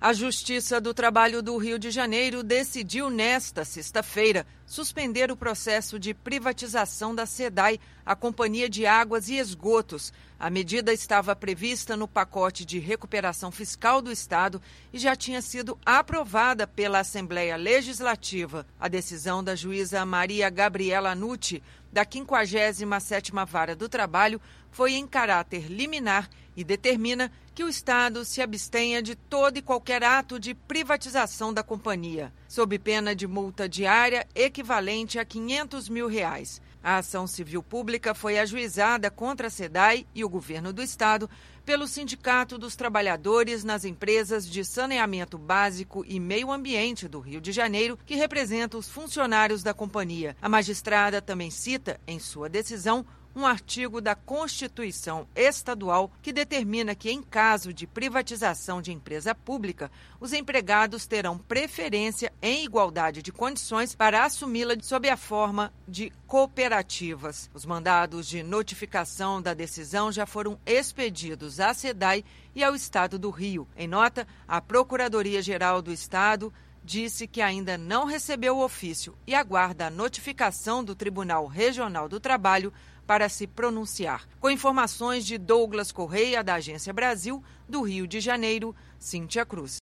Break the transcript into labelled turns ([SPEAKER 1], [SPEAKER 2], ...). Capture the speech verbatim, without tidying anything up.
[SPEAKER 1] A Justiça do Trabalho do Rio de Janeiro decidiu nesta sexta-feira suspender o processo de privatização da SEDAI, a Companhia de Águas e Esgotos. A medida estava prevista no pacote de recuperação fiscal do Estado e já tinha sido aprovada pela Assembleia Legislativa. A decisão da juíza Maria Gabriela Nutti, da quinquagésima sétima Vara do Trabalho, foi em caráter liminar e determina que o Estado se abstenha de todo e qualquer ato de privatização da companhia, sob pena de multa diária equivalente a quinhentos mil reais. A ação civil pública foi ajuizada contra a SEDAI e o governo do Estado pelo Sindicato dos Trabalhadores nas Empresas de Saneamento Básico e Meio Ambiente do Rio de Janeiro, que representa os funcionários da companhia. A magistrada também cita, em sua decisão, um artigo da Constituição Estadual que determina que, em caso de privatização de empresa pública, os empregados terão preferência em igualdade de condições para assumi-la sob a forma de cooperativas. Os mandados de notificação da decisão já foram expedidos à SEDAI e ao Estado do Rio. Em nota, a Procuradoria-Geral do Estado disse que ainda não recebeu o ofício e aguarda a notificação do Tribunal Regional do Trabalho para se pronunciar. Com informações de Douglas Correia, da Agência Brasil, do Rio de Janeiro, Cíntia Cruz.